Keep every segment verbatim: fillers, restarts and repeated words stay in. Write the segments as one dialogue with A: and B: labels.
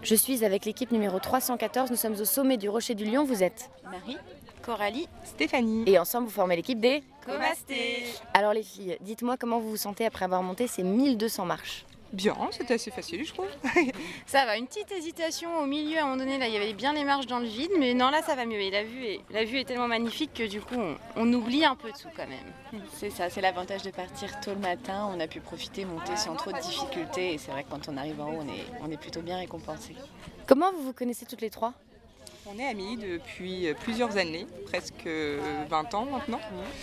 A: Je suis avec l'équipe numéro trois cent quatorze, nous sommes au sommet du Rocher du Lion, vous êtes
B: Marie, Coralie,
C: Stéphanie.
A: Et ensemble vous formez l'équipe des
B: Comasté.
A: Alors les filles, dites-moi comment vous vous sentez après avoir monté ces mille deux cents marches.
C: Bien, c'était assez facile je trouve.
B: Ça va, une petite hésitation au milieu, à un moment donné, là il y avait bien les marches dans le vide, mais non là ça va mieux. Et la vue est, la vue est tellement magnifique que du coup on, on oublie un peu tout quand même.
D: C'est ça, c'est l'avantage de partir tôt le matin, on a pu profiter, monter sans trop de difficultés et c'est vrai que quand on arrive en haut on est, on est plutôt bien récompensé.
A: Comment vous vous connaissez toutes les trois ?
C: On est amis depuis plusieurs années, presque vingt ans maintenant.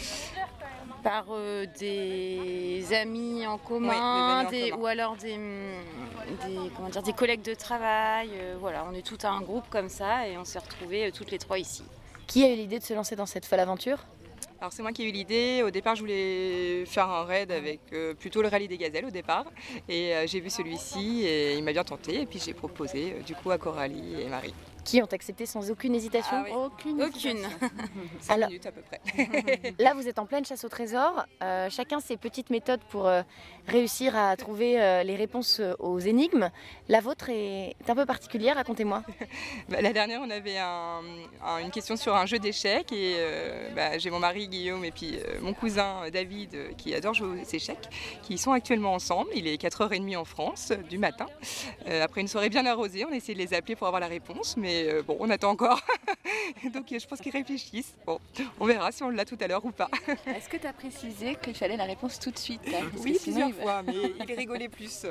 B: Par euh, des amis en commun,
C: Oui, des amis en
B: des-
C: commun.
B: ou alors des, des, comment dire, des collègues de travail. euh, voilà, on est tout un groupe comme ça et on s'est retrouvés euh, toutes les trois ici.
A: Qui a eu l'idée de se lancer dans cette folle aventure ?
C: Alors c'est moi qui ai eu l'idée. Au départ je voulais faire un raid avec euh, plutôt le rallye des gazelles au départ. Et euh, j'ai vu celui-ci et il m'a bien tenté. Et puis j'ai proposé euh, du coup à Coralie et Marie.
A: Qui ont accepté sans aucune hésitation ?
C: Ah oui.
D: Aucune
B: Aucune.
C: cinq
A: Alors-
C: minutes à peu près.
A: Là, vous êtes en pleine chasse au trésor. Euh, chacun ses petites méthodes pour euh, réussir à trouver euh, les réponses euh, aux énigmes. La vôtre est un peu particulière, racontez-moi.
C: Bah, la dernière, on avait un- un- une question sur un jeu d'échecs et euh, bah, j'ai mon mari Guillaume et puis euh, mon cousin David euh, qui adore jouer aux échecs, qui sont actuellement ensemble. Il est quatre heures trente en France euh, du matin. Euh, après une soirée bien arrosée, on a essayé de les appeler pour avoir la réponse, mais euh, bon, on attend encore. Donc euh, je pense qu'ils réfléchissent. Bon, on verra si on l'a tout à l'heure ou pas.
D: Est-ce que tu as précisé qu'il fallait la réponse tout de suite là, parce que
C: Oui,
D: sinon,
C: plusieurs
D: il va-
C: fois, mais il rigolait plus.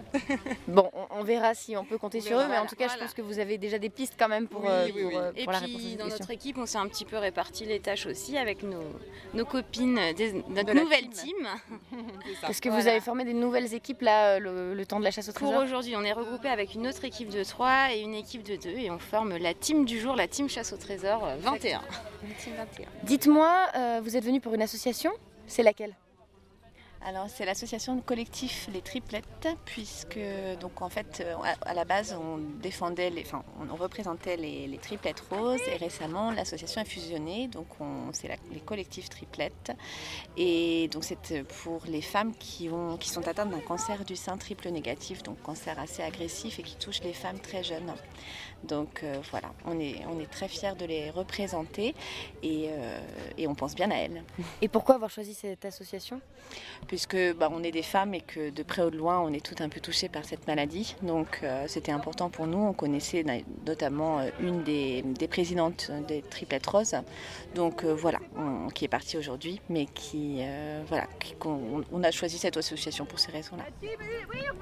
A: Bon, on, on verra si on peut compter
C: On
A: sur
C: verra,
A: eux, mais en
B: voilà,
A: tout cas, je
B: voilà.
A: pense que vous avez déjà des pistes quand même pour,
C: Oui,
A: euh,
C: oui,
A: pour,
C: oui.
A: euh,
B: Et
A: pour la réponse à
B: puis
A: cette
B: dans
A: question.
B: notre équipe, on s'est un petit peu réparti les tâches aussi avec nos, nos copines, des, notre
D: De la
B: nouvelle
D: team.
B: team.
C: C'est ça.
A: Parce que vous
B: Voilà.
A: avez formé des nouvelles équipes là, euh, le, le temps de la chasse au
B: Pour
A: trésor.
B: aujourd'hui, on est regroupé avec une autre équipe de trois et une équipe de deux et on forme la team du jour, la team chasse au trésor euh, vingt et un.
D: Team vingt et un.
A: Dites-moi, euh, vous êtes venu pour une association ? C'est laquelle ?
D: Alors c'est l'association de collectif Les Triplettes, puisque donc en fait euh, à, à la base on défendait, les, enfin on représentait les, les triplettes roses et récemment l'association a fusionné, donc on, c'est la- les collectifs triplettes et donc c'est pour les femmes qui, ont, qui sont atteintes d'un cancer du sein triple négatif, donc cancer assez agressif et qui touche les femmes très jeunes. Donc euh, voilà, on est, on est très fiers de les représenter et, euh, et on pense bien à elles.
A: Et pourquoi avoir choisi cette association ?
D: Puisque bah, on est des femmes et que de près ou de loin on est toutes un peu touchées par cette maladie. Donc euh, c'était important pour nous. On connaissait na- notamment euh, une des, des présidentes des Triplettes Roses, donc euh, voilà, on- qui est partie aujourd'hui, mais qui euh, voilà, qui- qu'on- on a choisi cette association pour ces raisons-là.